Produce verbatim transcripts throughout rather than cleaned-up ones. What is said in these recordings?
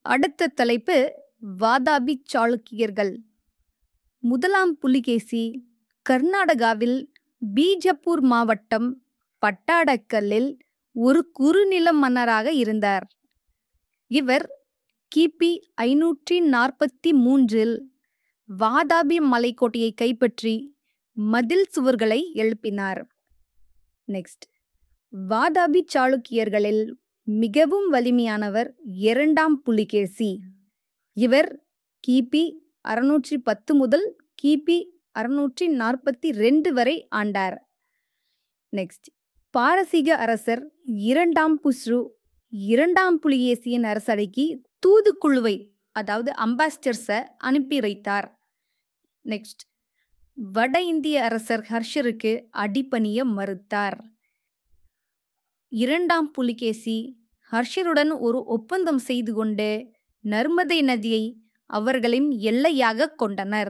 அடுத்த தலைப்பு வாதாபி சாளுக்கியர்கள். முதலாம் புலிகேசி கர்நாடகாவில் பீஜப்பூர் மாவட்டம் பட்டாடக்கல்லில் ஒரு குறுநில மன்னராக இருந்தார். இவர் கிபி ஐநூற்றி நாற்பத்தி மூன்றில் வாதாபி மலைக்கோட்டையை கைப்பற்றி மதில் சுவர்களை எழுப்பினார். நெக்ஸ்ட், வாதாபி சாளுக்கியர்களில் மிகவும் வலிமையானவர் இரண்டாம் புலிகேசி. இவர் கிபி அறுநூற்றி பத்து முதல் கிபி அறுநூற்றி நாற்பத்தி ரெண்டு வரை ஆண்டார். நெக்ஸ்ட், பாரசீக அரசர் இரண்டாம் புஸ்ரு இரண்டாம் புலிகேசியின் அரசவைக்கு தூதுக்குழுவை அதாவது அம்பாஸ்டர்ஸை அனுப்பி வைத்தார். நெக்ஸ்ட், வட இந்திய அரசர் ஹர்ஷருக்கு அடிபணிய மறுத்தார். இரண்டாம் புலிகேசி ஹர்ஷருடன் ஒரு ஒப்பந்தம் செய்து கொண்டு நர்மதை நதியை அவர்களின் எல்லையாக கொண்டனர்.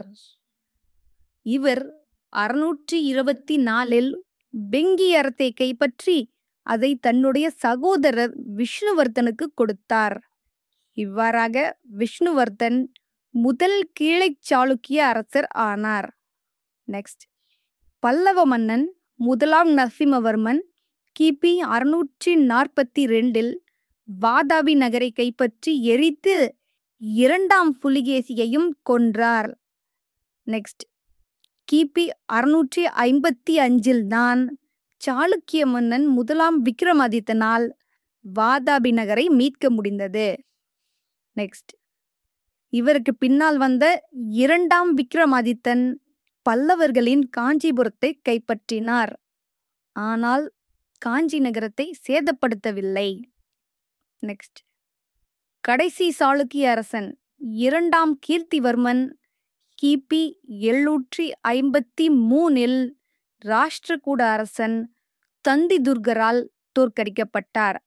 இவர் அறுநூற்றி இருபத்தி நாலில் பெங்கியரத்தை கைப்பற்றி அதை தன்னுடைய சகோதரர் விஷ்ணுவர்தனுக்கு கொடுத்தார். இவ்வாறாக விஷ்ணுவர்தன் முதல் கீழை சாளுக்கிய அரசர் ஆனார். நெக்ஸ்ட், பல்லவ மன்னன் முதலாம் நரசிம்மவர்மன் கிபி அறுநூற்றி நாற்பத்தி ரெண்டில் வாதாபி நகரை கைப்பற்றி எரித்து இரண்டாம் புலிகேசியையும் கொன்றார். நெக்ஸ்ட், கிபி அறுநூற்றி ஐம்பத்தி அஞ்சில் தான் சாளுக்கிய மன்னன் முதலாம் விக்ரமாதித்தனால் வாதாபி நகரை மீட்க முடிந்தது. நெக்ஸ்ட், இவருக்கு பின்னால் வந்த இரண்டாம் விக்ரமாதித்தன் பல்லவர்களின் காஞ்சிபுரத்தை கைப்பற்றினார். ஆனால் காஞ்சி நகரத்தை சேதப்படுத்தவில்லை. நெக்ஸ்ட், கடைசி சாளுக்கிய அரசன் இரண்டாம் கீர்த்திவர்மன் கிபி எழுநூற்றி ஐம்பத்தி மூணில் ராஷ்டிரகூட அரசன் தந்திதுர்கரால் தோற்கடிக்கப்பட்டார்.